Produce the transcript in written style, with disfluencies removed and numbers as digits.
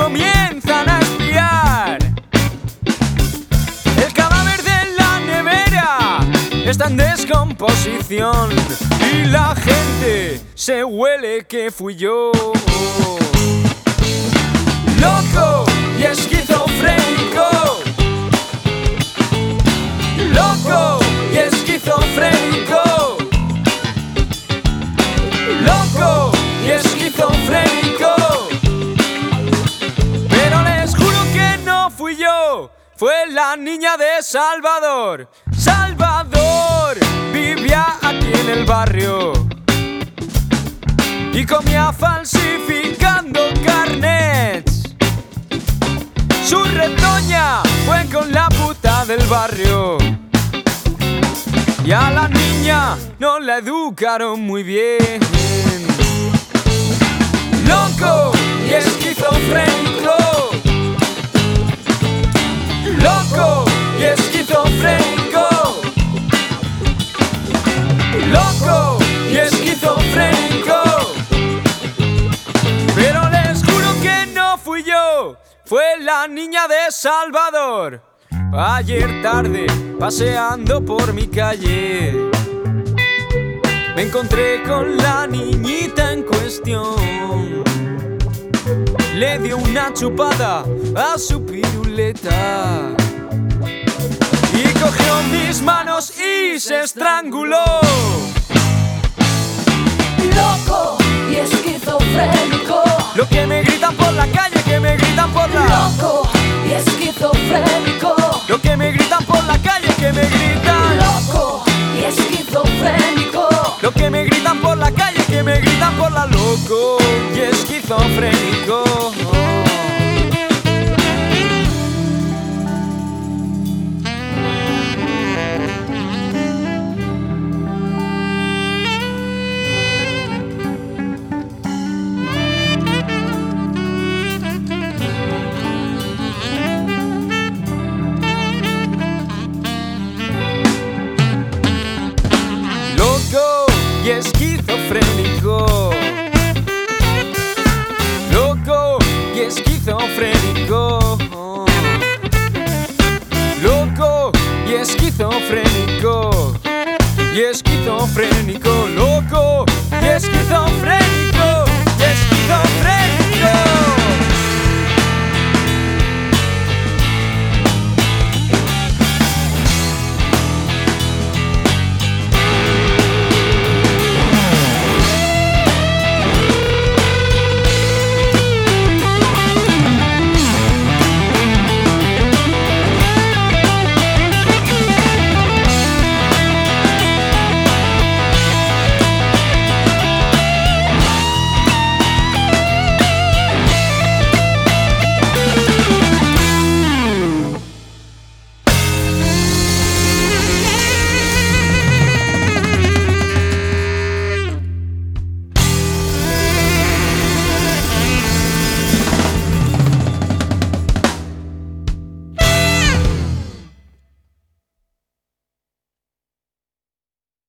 comienzan a espiar. El cadáver de la nevera está en descomposición y la gente se huele que fui yo. Loco y esquizofrénico, loco y esquizofrénico, loco y esquizofrénico. Pero les juro que no fui yo, fue la niña de Salvador. Salvador vivía aquí en el barrio y comía falsificando carnets. Su retoña fue con la puta del barrio y a la niña no la educaron muy bien. Loco y esquizofrénico, loco y esquizofrénico, loco y esquizofrénico. Pero les juro que no fui yo, fue la niña de Salvador. Ayer tarde, paseando por mi calle, me encontré con la niñita en cuestión. Le dio una chupada a su piruleta y cogió mis manos y se estranguló. Loco y esquizofrénico, Lo que me gritan por la calle, que me gritan por la... loco y esquizofrénico, Lo que me gritan por la calle, que me gritan... loco y esquizofrénico, Lo que me gritan por la calle, que me gritan por la... Loco y esquizofrénico. Loco y esquizofrénico, loco y esquizofrénico, loco y esquizofrénico, y esquizofrénico, loco y esquizofrénico.